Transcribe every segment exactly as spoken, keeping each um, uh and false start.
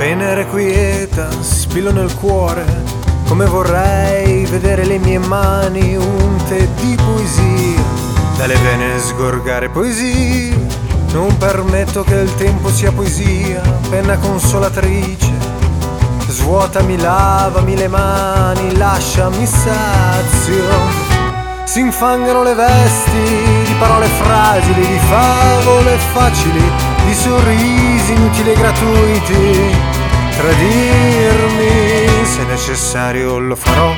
Venere quieta, spillo nel cuore, come vorrei vedere le mie mani unte di poesia, dalle vene sgorgare poesia. Non permetto che il tempo sia poesia, penna consolatrice, svuotami, lavami le mani, lasciami sazio. Si infangano le vesti di parole fragili, di favole facili, di sorrisi inutili e gratuiti. Tradirmi, se necessario lo farò.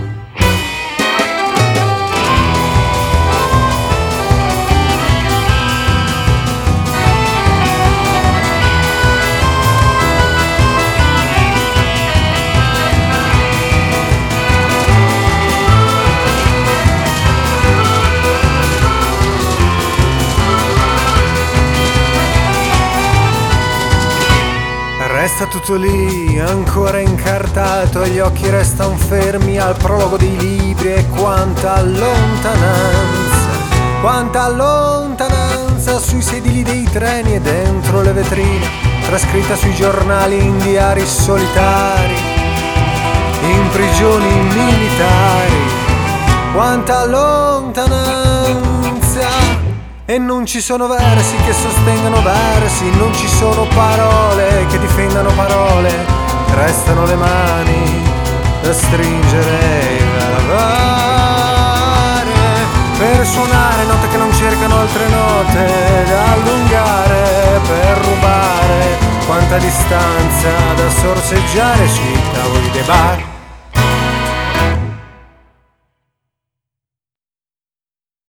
Resta tutto lì, ancora incartato, e gli occhi restan fermi al prologo dei libri. E quanta lontananza, quanta lontananza sui sedili dei treni e dentro le vetrine, trascritta sui giornali in diari solitari, in prigioni militari. Quanta lontananza! E non ci sono versi che sostengano versi, non ci sono parole che difendano parole, restano le mani da stringere e da lavare, per suonare note che non cercano altre note, da allungare, per rubare quanta distanza da sorseggiare sui tavoli dei bar.